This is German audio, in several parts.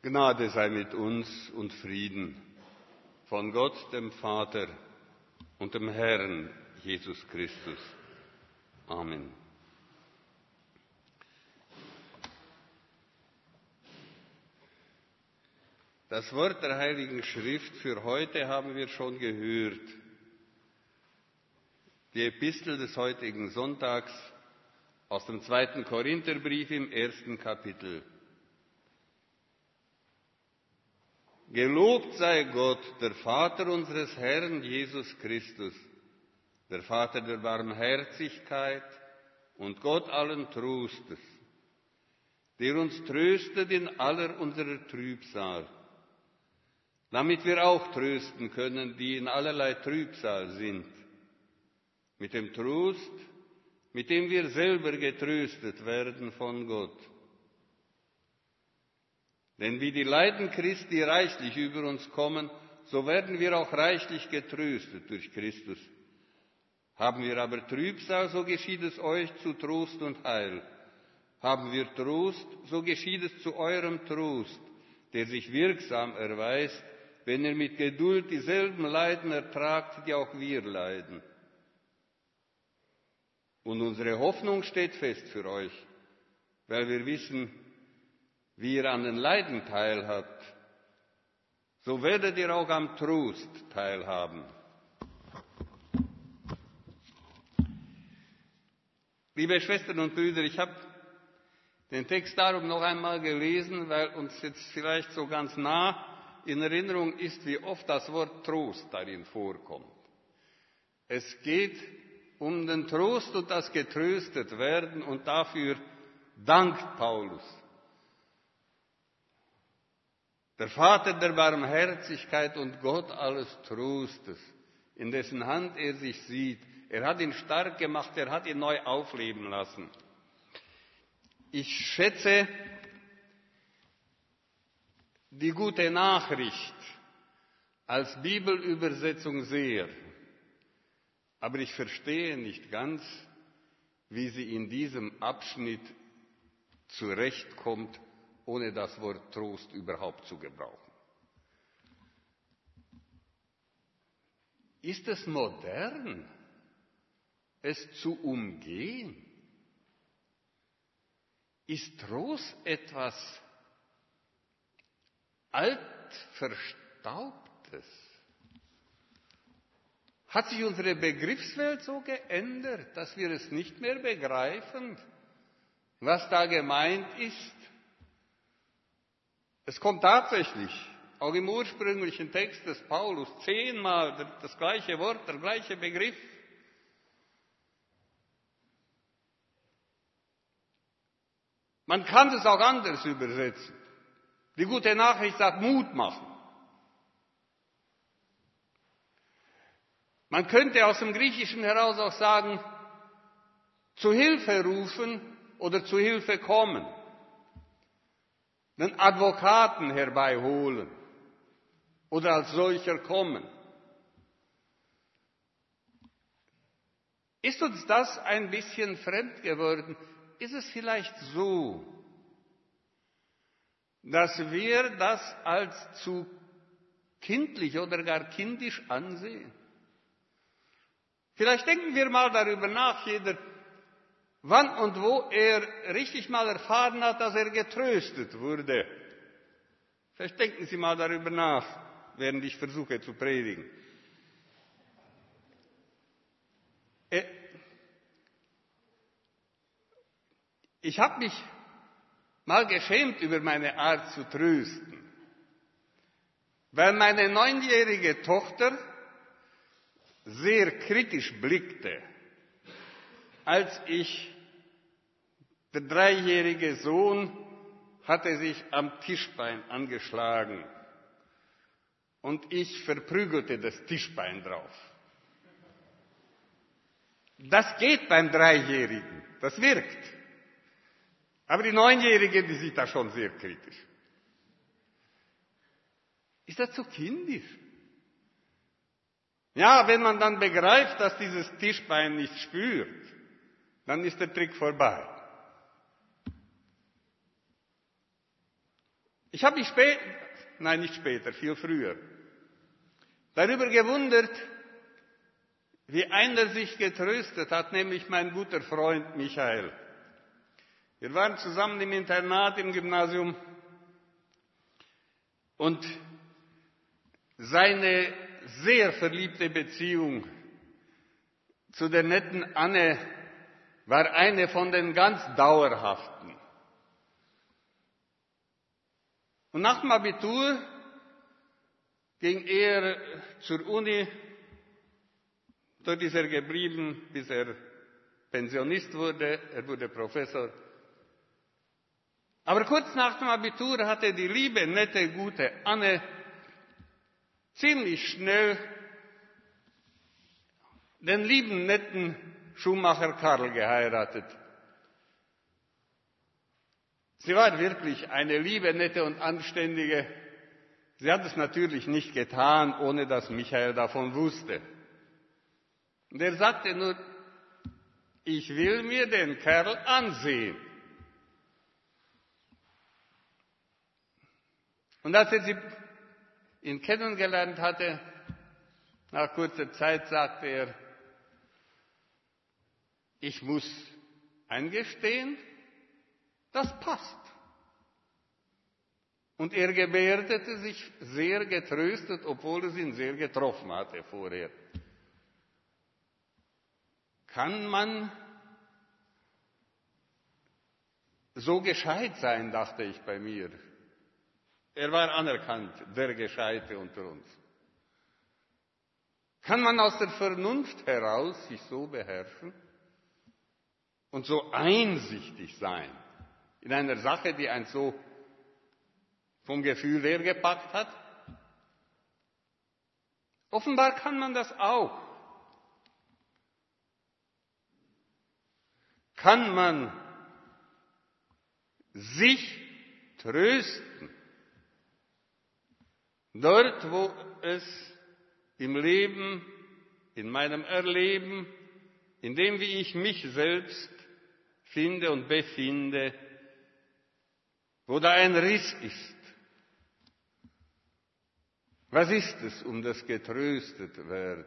Gnade sei mit uns und Frieden von Gott, dem Vater und dem Herrn Jesus Christus. Amen. Das Wort der Heiligen Schrift für heute haben wir schon gehört. Die Epistel des heutigen Sonntags aus dem 2. Korintherbrief im 1. Kapitel. Gelobt sei Gott, der Vater unseres Herrn Jesus Christus, der Vater der Barmherzigkeit und Gott allen Trostes, der uns tröstet in aller unserer Trübsal, damit wir auch trösten können, die in allerlei Trübsal sind, mit dem Trost, mit dem wir selber getröstet werden von Gott. Denn wie die Leiden Christi reichlich über uns kommen, so werden wir auch reichlich getröstet durch Christus. Haben wir aber Trübsal, so geschieht es euch zu Trost und Heil. Haben wir Trost, so geschieht es zu eurem Trost, der sich wirksam erweist, wenn ihr mit Geduld dieselben Leiden ertragt, die auch wir leiden. Und unsere Hoffnung steht fest für euch, weil wir wissen, wie ihr an den Leiden teilhabt, so werdet ihr auch am Trost teilhaben. Liebe Schwestern und Brüder, ich habe den Text darum noch einmal gelesen, weil uns jetzt vielleicht so ganz nah in Erinnerung ist, wie oft das Wort Trost darin vorkommt. Es geht um den Trost und das Getröstetwerden und dafür dankt Paulus. Der Vater der Barmherzigkeit und Gott alles Trostes, in dessen Hand er sich sieht. Er hat ihn stark gemacht, er hat ihn neu aufleben lassen. Ich schätze die gute Nachricht als Bibelübersetzung sehr, aber ich verstehe nicht ganz, wie sie in diesem Abschnitt zurechtkommt, ohne das Wort Trost überhaupt zu gebrauchen. Ist es modern, es zu umgehen? Ist Trost etwas altverstaubtes? Hat sich unsere Begriffswelt so geändert, dass wir es nicht mehr begreifen, was da gemeint ist? Es kommt tatsächlich, auch im ursprünglichen Text des Paulus, 10-mal das gleiche Wort, der gleiche Begriff. Man kann es auch anders übersetzen. Die gute Nachricht sagt Mut machen. Man könnte aus dem Griechischen heraus auch sagen, zu Hilfe rufen oder zu Hilfe kommen. Einen Advokaten herbeiholen oder als solcher kommen. Ist uns das ein bisschen fremd geworden? Ist es vielleicht so, dass wir das als zu kindlich oder gar kindisch ansehen? Vielleicht denken wir mal darüber nach, jeder, wann und wo er richtig mal erfahren hat, dass er getröstet wurde. Vielleicht denken Sie mal darüber nach, während ich versuche zu predigen. Ich habe mich mal geschämt über meine Art zu trösten, weil meine 9-jährige Tochter sehr kritisch blickte, als der 3-jährige Sohn hatte sich am Tischbein angeschlagen und ich verprügelte das Tischbein drauf. Das geht beim 3-Jährigen, das wirkt. Aber die 9-Jährige, die sieht das schon sehr kritisch. Ist das zu kindisch? Ja, wenn man dann begreift, dass dieses Tischbein nicht spürt, dann ist der Trick vorbei. Ich habe mich viel früher, darüber gewundert, wie einer sich getröstet hat, nämlich mein guter Freund Michael. Wir waren zusammen im Internat im Gymnasium und seine sehr verliebte Beziehung zu der netten Anne war eine von den ganz dauerhaften. Und nach dem Abitur ging er zur Uni. Dort ist er geblieben, bis er Pensionist wurde. Er wurde Professor. Aber kurz nach dem Abitur hatte die liebe, nette, gute Anne ziemlich schnell den lieben, netten Schuhmacher Karl geheiratet. Sie war wirklich eine liebe, nette und anständige. Sie hat es natürlich nicht getan, ohne dass Michael davon wusste. Und er sagte nur, ich will mir den Kerl ansehen. Und als er ihn kennengelernt hatte, nach kurzer Zeit sagte er, ich muss eingestehen, das passt. Und er gebärdete sich sehr getröstet, obwohl es ihn sehr getroffen hatte vorher. Kann man so gescheit sein, dachte ich bei mir. Er war anerkannt, der Gescheite unter uns. Kann man aus der Vernunft heraus sich so beherrschen und so einsichtig sein in einer Sache, die einen so vom Gefühl her gepackt hat? Offenbar kann man das auch. Kann man sich trösten, dort, wo es im Leben, in meinem Erleben, in dem, wie ich mich selbst finde und befinde, wo da ein Riss ist. Was ist es, um das getröstet werden?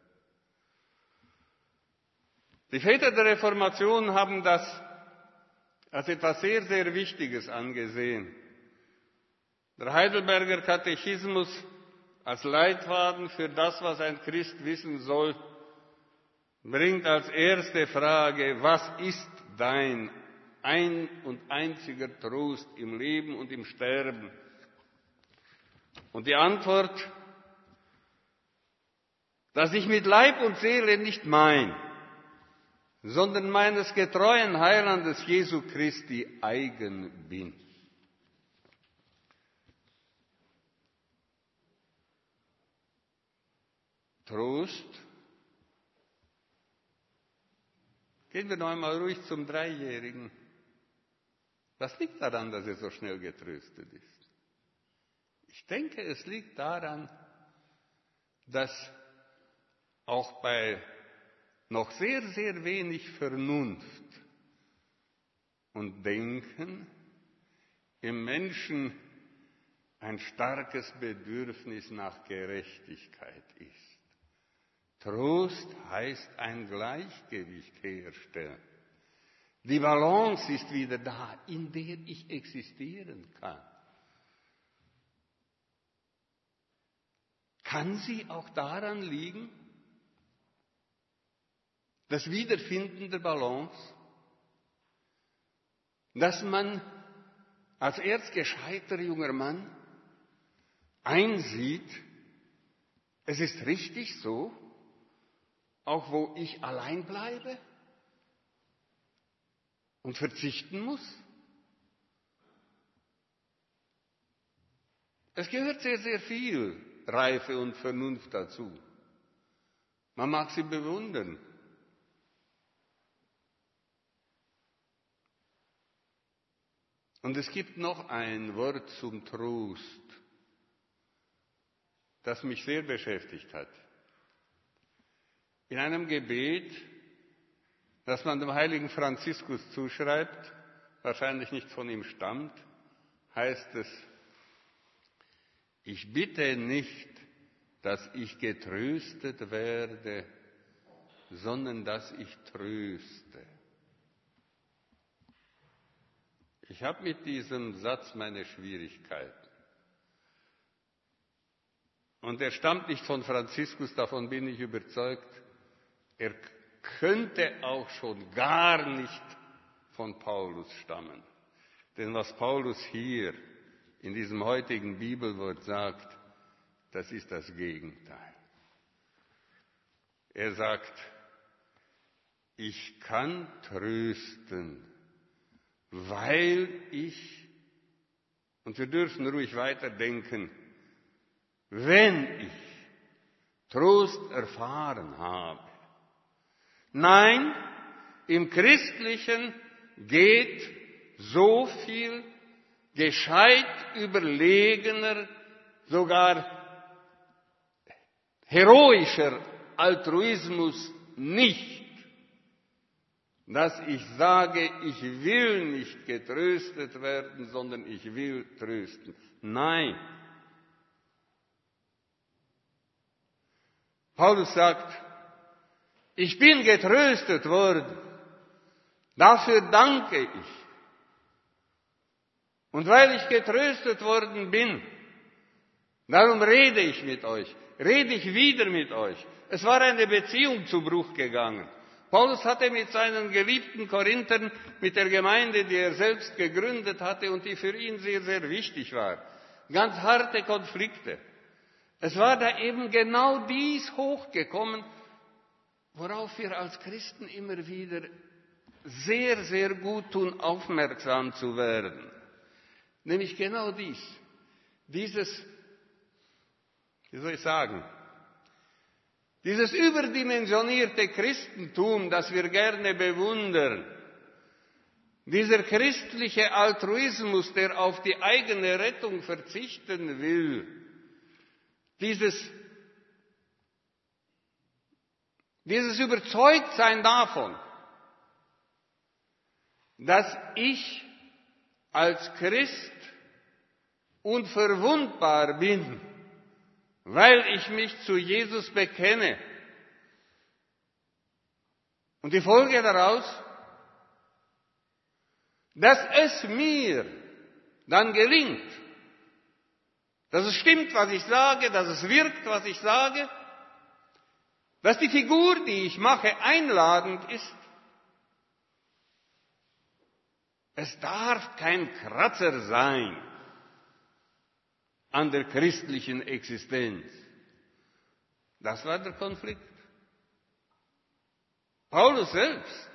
Die Väter der Reformation haben das als etwas sehr, sehr Wichtiges angesehen. Der Heidelberger Katechismus als Leitfaden für das, was ein Christ wissen soll, bringt als erste Frage, was ist dein ein und einziger Trost im Leben und im Sterben? Und die Antwort, dass ich mit Leib und Seele nicht mein, sondern meines getreuen Heilandes Jesu Christi eigen bin. Trost. Gehen wir noch einmal ruhig zum Dreijährigen. Was liegt daran, dass er so schnell getröstet ist? Ich denke, es liegt daran, dass auch bei noch sehr, sehr wenig Vernunft und Denken im Menschen ein starkes Bedürfnis nach Gerechtigkeit ist. Trost heißt ein Gleichgewicht herstellen. Die Balance ist wieder da, in der ich existieren kann. Kann sie auch daran liegen, das Wiederfinden der Balance, dass man als erst gescheiter junger Mann einsieht, es ist richtig so, auch wo ich allein bleibe und verzichten muss? Es gehört sehr, sehr viel Reife und Vernunft dazu. Man mag sie bewundern. Und es gibt noch ein Wort zum Trost, das mich sehr beschäftigt hat. In einem Gebet, das man dem heiligen Franziskus zuschreibt, wahrscheinlich nicht von ihm stammt, heißt es, ich bitte nicht, dass ich getröstet werde, sondern dass ich tröste. Ich habe mit diesem Satz meine Schwierigkeiten. Und er stammt nicht von Franziskus, davon bin ich überzeugt. Er könnte auch schon gar nicht von Paulus stammen. Denn was Paulus hier in diesem heutigen Bibelwort sagt, das ist das Gegenteil. Er sagt, ich kann trösten, weil ich, und wir dürfen ruhig weiterdenken, wenn ich Trost erfahren habe. Nein, im Christlichen geht so viel gescheit überlegener, sogar heroischer Altruismus nicht, dass ich sage, ich will nicht getröstet werden, sondern ich will trösten. Nein. Paulus sagt, ich bin getröstet worden, dafür danke ich. Und weil ich getröstet worden bin, darum rede ich mit euch, rede ich wieder mit euch. Es war eine Beziehung zu Bruch gegangen. Paulus hatte mit seinen geliebten Korinthern, mit der Gemeinde, die er selbst gegründet hatte und die für ihn sehr, sehr wichtig war, ganz harte Konflikte. Es war da eben genau dies hochgekommen, worauf wir als Christen immer wieder sehr, sehr gut tun, aufmerksam zu werden. Nämlich genau dieses, wie soll ich sagen, dieses überdimensionierte Christentum, das wir gerne bewundern, dieser christliche Altruismus, der auf die eigene Rettung verzichten will, dieses Überzeugtsein davon, dass ich als Christ unverwundbar bin, weil ich mich zu Jesus bekenne. Und die Folge daraus, dass es mir dann gelingt, dass es stimmt, was ich sage, dass es wirkt, was ich sage, dass die Figur, die ich mache, einladend ist. Es darf kein Kratzer sein an der christlichen Existenz. Das war der Konflikt. Paulus selbst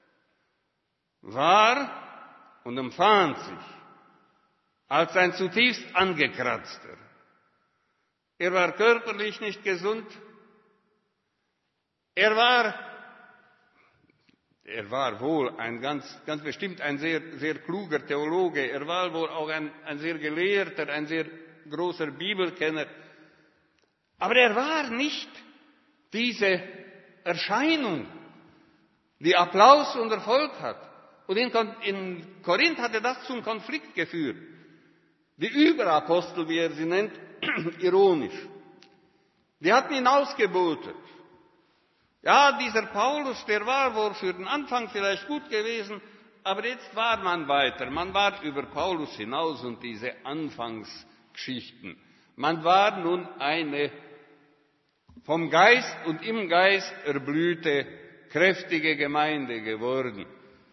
war und empfand sich als ein zutiefst angekratzter. Er war körperlich nicht gesund. Er war wohl ganz bestimmt ein sehr, sehr kluger Theologe. Er war wohl auch ein sehr gelehrter, ein sehr großer Bibelkenner. Aber er war nicht diese Erscheinung, die Applaus und Erfolg hat. Und in Korinth hatte das zum Konflikt geführt. Die Überapostel, wie er sie nennt, ironisch. Die hatten ihn ausgebotet. Ja, dieser Paulus, der war wohl für den Anfang vielleicht gut gewesen, aber jetzt war man weiter. Man war über Paulus hinaus und diese Anfangsgeschichten. Man war nun eine vom Geist und im Geist erblühte, kräftige Gemeinde geworden.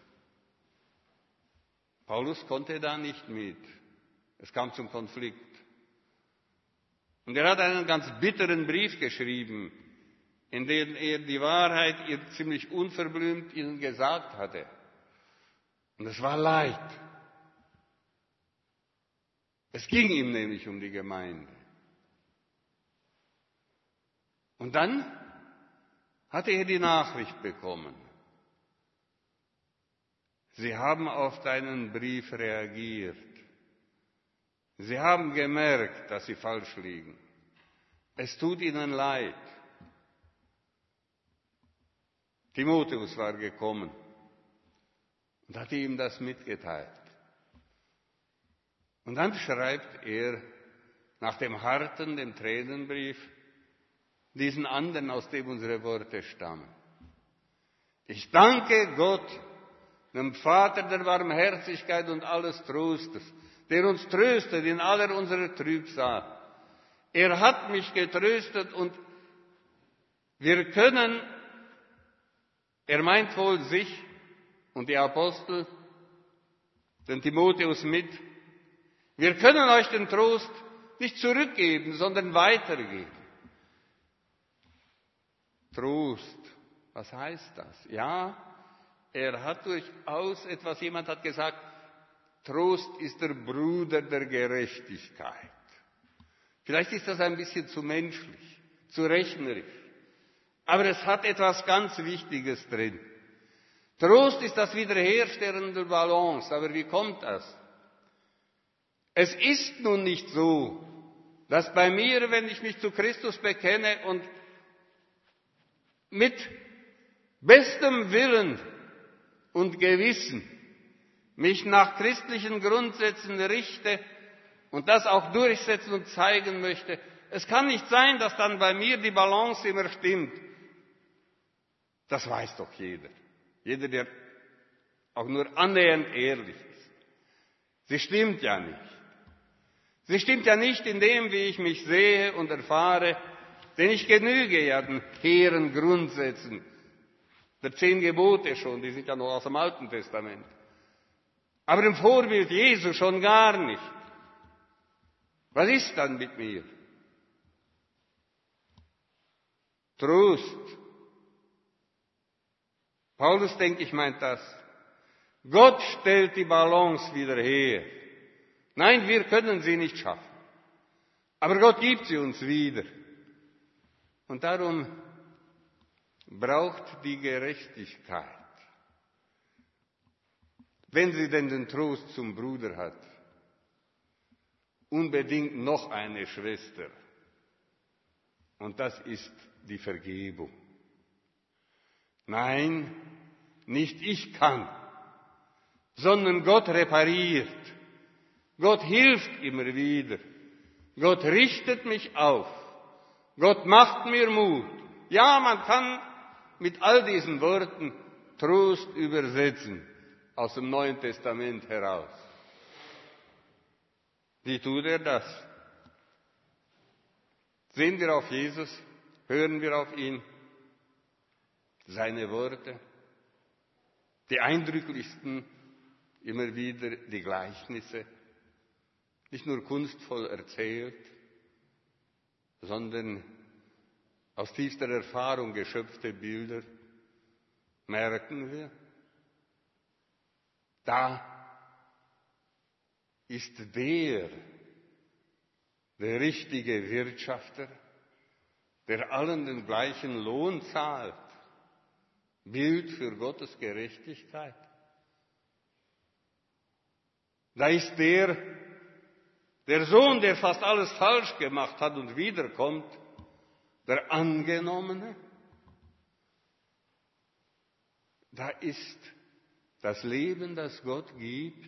Paulus konnte da nicht mit. Es kam zum Konflikt. Und er hat einen ganz bitteren Brief geschrieben, in dem er die Wahrheit ihr ziemlich unverblümt ihnen gesagt hatte. Und es war Leid. Es ging ihm nämlich um die Gemeinde. Und dann hatte er die Nachricht bekommen. Sie haben auf deinen Brief reagiert. Sie haben gemerkt, dass sie falsch liegen. Es tut ihnen leid. Timotheus war gekommen und hatte ihm das mitgeteilt. Und dann schreibt er, nach dem harten, dem Tränenbrief, diesen anderen, aus dem unsere Worte stammen. Ich danke Gott, dem Vater der Barmherzigkeit und alles Trostes, der uns tröstet in aller unserer Trübsal. Er hat mich getröstet und wir können, er meint wohl sich und die Apostel, den Timotheus mit, wir können euch den Trost nicht zurückgeben, sondern weitergeben. Trost, was heißt das? Ja, er hat durchaus etwas, jemand hat gesagt, Trost ist der Bruder der Gerechtigkeit. Vielleicht ist das ein bisschen zu menschlich, zu rechnerisch. Aber es hat etwas ganz Wichtiges drin. Trost ist das Wiederherstellen der Balance. Aber wie kommt das? Es ist nun nicht so, dass bei mir, wenn ich mich zu Christus bekenne und mit bestem Willen und Gewissen mich nach christlichen Grundsätzen richte und das auch durchsetzen und zeigen möchte, es kann nicht sein, dass dann bei mir die Balance immer stimmt. Das weiß doch jeder. Jeder, der auch nur annähernd ehrlich ist. Sie stimmt ja nicht. Sie stimmt ja nicht in dem, wie ich mich sehe und erfahre, denn ich genüge ja den hehren Grundsätzen der 10 Gebote schon, die sind ja noch aus dem Alten Testament. Aber im Vorbild Jesu schon gar nicht. Was ist dann mit mir? Trost. Paulus, denke ich, meint das. Gott stellt die Balance wieder her. Nein, wir können sie nicht schaffen. Aber Gott gibt sie uns wieder. Und darum braucht die Gerechtigkeit, wenn sie denn den Trost zum Bruder hat, unbedingt noch eine Schwester. Und das ist die Vergebung. Nein, nicht ich kann, sondern Gott repariert. Gott hilft immer wieder. Gott richtet mich auf. Gott macht mir Mut. Ja, man kann mit all diesen Worten Trost übersetzen aus dem Neuen Testament heraus. Wie tut er das? Sehen wir auf Jesus? Hören wir auf ihn? Seine Worte? Die eindrücklichsten, immer wieder die Gleichnisse. Nicht nur kunstvoll erzählt, sondern aus tiefster Erfahrung geschöpfte Bilder, merken wir, da ist der richtige Wirtschafter, der allen den gleichen Lohn zahlt, Bild für Gottes Gerechtigkeit. Da ist der Sohn, der fast alles falsch gemacht hat und wiederkommt, der Angenommene. Da ist das Leben, das Gott gibt,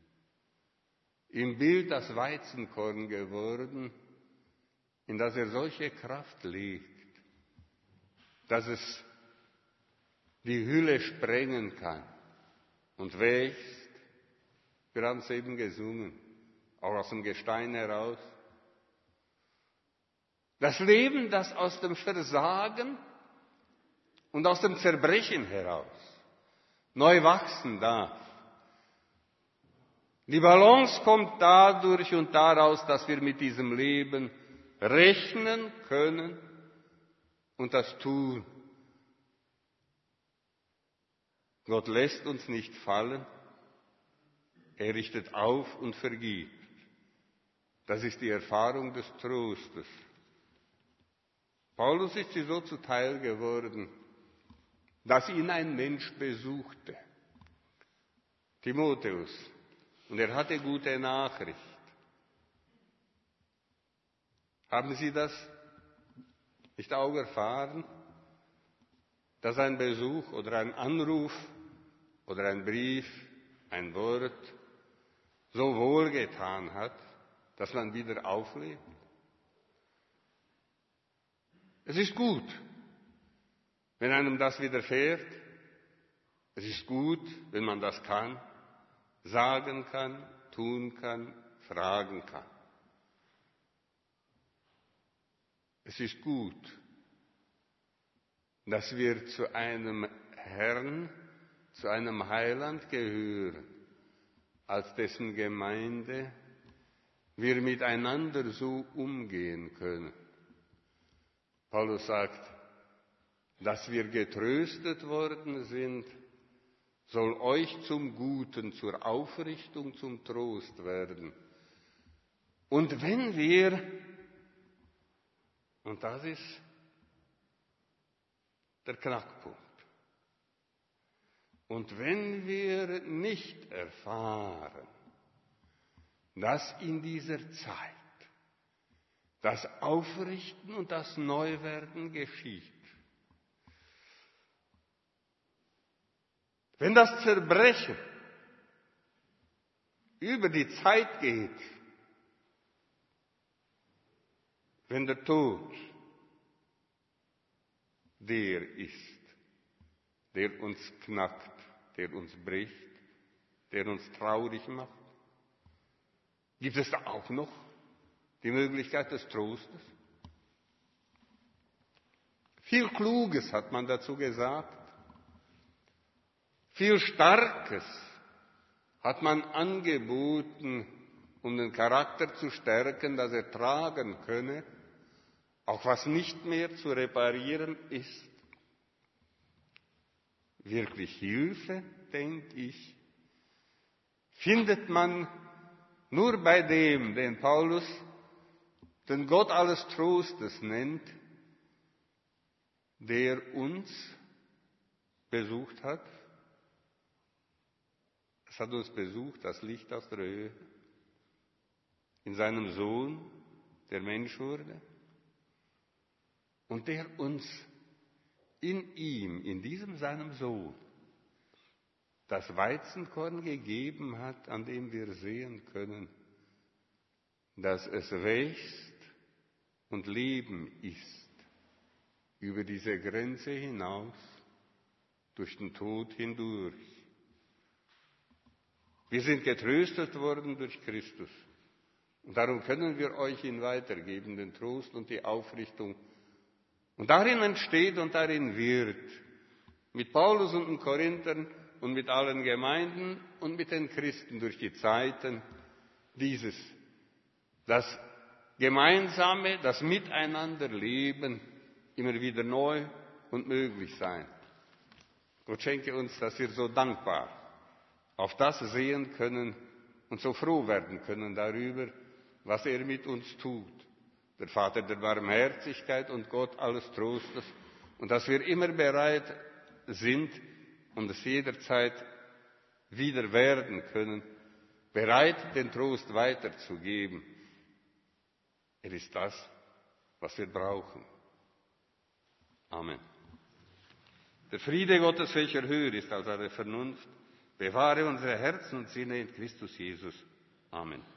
im Bild das Weizenkorn geworden, in das er solche Kraft legt, dass es die Hülle sprengen kann und wächst. Wir haben es eben gesungen, auch aus dem Gestein heraus. Das Leben, das aus dem Versagen und aus dem Zerbrechen heraus neu wachsen darf. Die Balance kommt dadurch und daraus, dass wir mit diesem Leben rechnen können und das tun. Gott lässt uns nicht fallen, er richtet auf und vergibt. Das ist die Erfahrung des Trostes. Paulus ist sie so zuteil geworden, dass ihn ein Mensch besuchte, Timotheus, und er hatte gute Nachricht. Haben Sie das nicht auch erfahren, dass ein Besuch oder ein Anruf oder ein Brief, ein Wort so wohlgetan hat, dass man wieder auflebt. Es ist gut, wenn einem das widerfährt. Es ist gut, wenn man das kann, sagen kann, tun kann, fragen kann. Es ist gut, dass wir zu einem Herrn, zu einem Heiland gehören, als dessen Gemeinde wir miteinander so umgehen können. Paulus sagt, dass wir getröstet worden sind, soll euch zum Guten, zur Aufrichtung, zum Trost werden. Und wenn wir, und das ist der Knackpunkt, und wenn wir nicht erfahren, dass in dieser Zeit das Aufrichten und das Neuwerden geschieht, wenn das Zerbrechen über die Zeit geht, wenn der Tod der ist, der uns knackt, der uns bricht, der uns traurig macht, gibt es da auch noch die Möglichkeit des Trostes? Viel Kluges hat man dazu gesagt. Viel Starkes hat man angeboten, um den Charakter zu stärken, dass er tragen könne, auch was nicht mehr zu reparieren ist. Wirklich Hilfe, denke ich, findet man nur bei dem, den Paulus den Gott alles Trostes nennt, der uns besucht hat. Es hat uns besucht, das Licht aus der Höhe, in seinem Sohn, der Mensch wurde, und der uns in ihm, in diesem seinem Sohn, das Weizenkorn gegeben hat, an dem wir sehen können, dass es wächst und Leben ist, über diese Grenze hinaus, durch den Tod hindurch. Wir sind getröstet worden durch Christus. Und darum können wir euch ihn weitergeben, den Trost und die Aufrichtung. Und darin entsteht und darin wird, mit Paulus und den Korinthern und mit allen Gemeinden und mit den Christen durch die Zeiten, das gemeinsame, das Miteinanderleben immer wieder neu und möglich sein. Gott schenke uns, dass wir so dankbar auf das sehen können und so froh werden können darüber, was er mit uns tut. Der Vater der Barmherzigkeit und Gott alles Trostes. Und dass wir immer bereit sind und es jederzeit wieder werden können, bereit, den Trost weiterzugeben. Er ist das, was wir brauchen. Amen. Der Friede Gottes, welcher höher ist als alle Vernunft, bewahre unsere Herzen und Sinne in Christus Jesus. Amen.